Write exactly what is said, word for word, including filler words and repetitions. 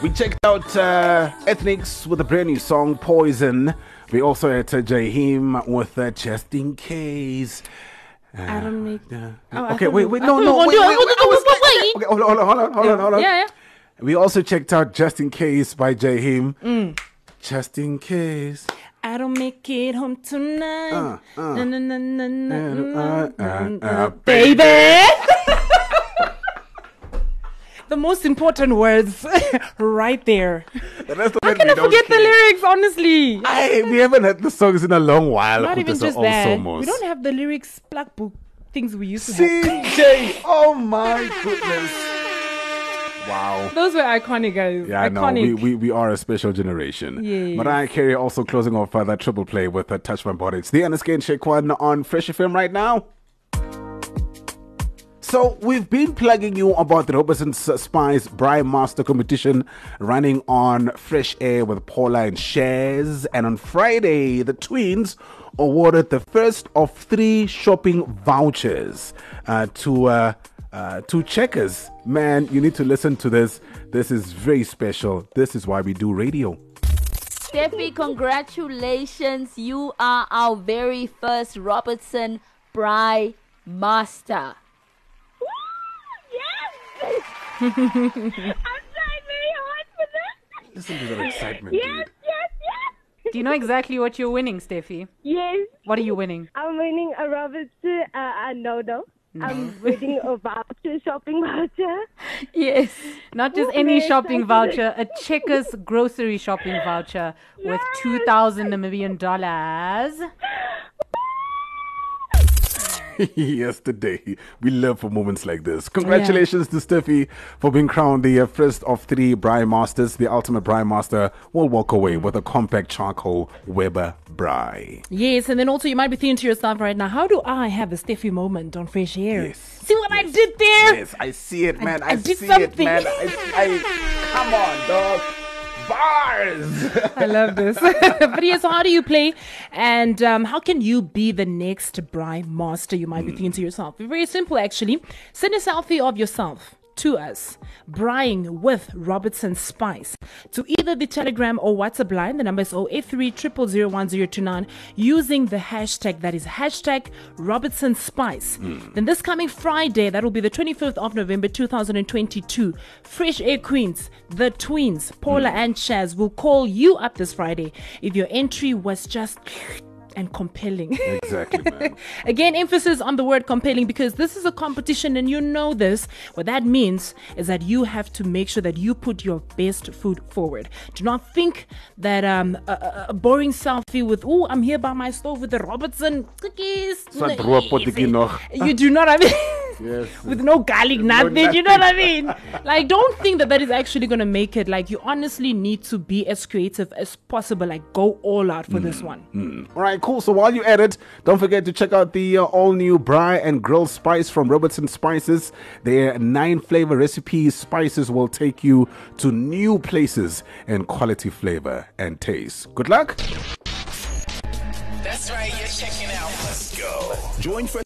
We checked out uh, Ethnics with a brand new song, Poison. We also had uh, Jaheim with uh, Just In Case. Uh, I don't make. Uh, Oh, okay, I wait, thought- wait, I no, thought no, we wait, were wait, going wait, to- I was wait, wait, okay, hold on, hold on, hold on, hold on. Yeah, yeah. We also checked out Just In Case by Jaheim. Mm. Just in case. I don't make it home tonight. Uh, uh, na, na, na, na, na, uh, na, uh, na, uh, baby. The most important words right there. The rest of How it can we I don't forget the care. lyrics, honestly? I, we haven't had the songs in a long while. Not even just that. Almost. We don't have the lyrics black book things we used to have. C J, oh my goodness. Wow. Those were iconic, guys. Yeah, no, iconic. we, we, we are a special generation. Yes. Mariah Carey also closing off uh, that triple play with uh, Touch My Body. It's the Aniske and Shake One on Fresh F M right now. So we've been plugging you about the Robertson Spice Braai Master competition running on Fresh Air with Paula and Shaz. And on Friday, the twins awarded the first of three shopping vouchers uh, to uh, uh, to Checkers. Man, you need to listen to this. This is very special. This is why we do radio. Steffi, congratulations. You are our very first Robertson Braai Master. Yes! I'm trying very hard for this. Listen to that excitement, Yes, dude. yes, yes. Do you know exactly what you're winning, Steffi? Yes. What are you winning? I'm winning a Robertson, uh, a no-no. I'm winning a voucher, shopping voucher. Yes. Not just Ooh, any very shopping excited. voucher, a Checkers grocery shopping voucher with Yes. two thousand Namibian dollars. Yesterday, we live for moments like this. Congratulations to Steffi for being crowned the uh, first of three Braai Masters. The ultimate Braai Master will walk away with a compact charcoal Weber Braai. Yes, and then also you might be thinking to yourself right now, how do I have a Steffi moment on Fresh Air? Yes. See what I did there? Yes, I see it, man. I, I did see something. it, man. I, I, come on, dog. Bars. I love this. But yes, so how do you play? And um, how can you be the next Braai Master? You might be thinking to yourself. Very simple, actually. Send a selfie of yourself to us, Braaiing with Robertson Spice, to either the Telegram or WhatsApp line. The number is zero eight three, zero zero zero, one zero two nine, using the hashtag, that is hashtag Robertson Spice. Then this coming Friday, that will be the twenty-fifth of November two thousand twenty-two, Fresh Air Queens, the twins, Paula and Shaz, will call you up this Friday if your entry was just and compelling. Exactly, man. Again, emphasis on the word compelling, because this is a competition and you know this. What that means is that you have to make sure that you put your best foot forward. Do not think that um, a, a boring selfie with, oh, I'm here by my stove with the Robertson cookies. Swat brood potjie nog. You do not have Yes. with no garlic, nothing. You know what I mean? Like, don't think that that is actually going to make it. Like, you honestly need to be as creative as possible. Like, go all out for this one. All right, cool. So while you're at it, don't forget to check out the uh, all-new Braai and Grilled Spice from Robertson Spices. Their nine-flavor recipe spices will take you to new places in quality flavor and taste. Good luck. That's right, you're checking out. Let's go. Join Fresh